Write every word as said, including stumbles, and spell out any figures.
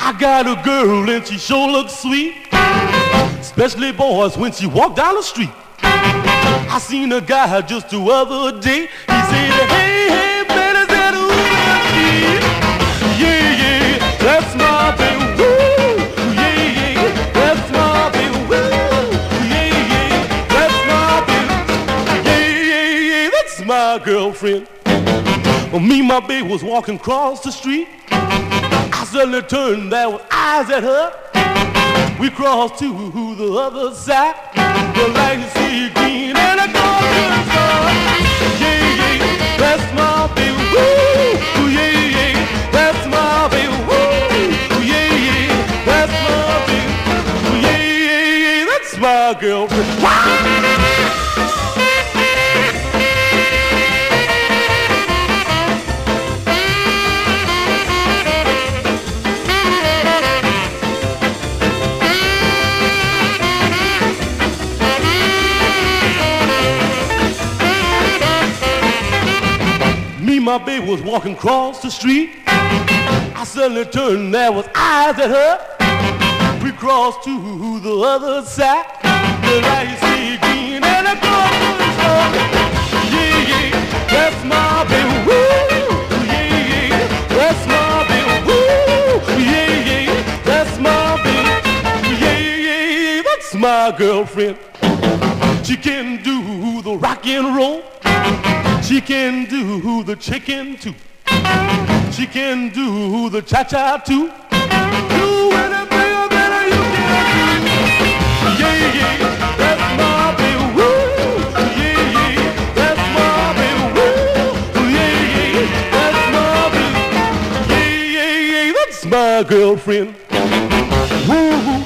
I got a girl and she sure looks sweet, especially boys when she walk down the street. I seen a guy just the other day. He said, hey, hey, baby, said, ooh, yeah, yeah, that's my baby. Woo, yeah, yeah, that's my baby. Woo, yeah, yeah, that's my baby. Yeah, yeah, yeah, that's my girlfriend. Well, me and my baby was walking across the street. I suddenly turned, there with eyes at her. We crossed to the other side. The lights see green and I go to the sun. Yeah, yeah, that's my baby. Woo, yeah, yeah, that's my baby. Woo, yeah, yeah, that's my baby. Yeah, yeah, yeah, that's my girlfriend. My baby was walking across the street. I suddenly turned, there was eyes at her. We crossed to the other side. The lights see green and I go to the store. Yeah, yeah, that's my baby. Woo, yeah, yeah, that's my baby. Woo, yeah, yeah, that's my baby. Yeah, yeah, yeah, that's my girlfriend. She can do the rock and roll. She can do the chicken too. She can do the cha-cha too. Do anything that you can do. Yeah, yeah, that's my baby. Woo, yeah, yeah, that's my baby. Woo, yeah, yeah, that's my baby. Yeah, yeah, yeah, that's my girlfriend. Woo.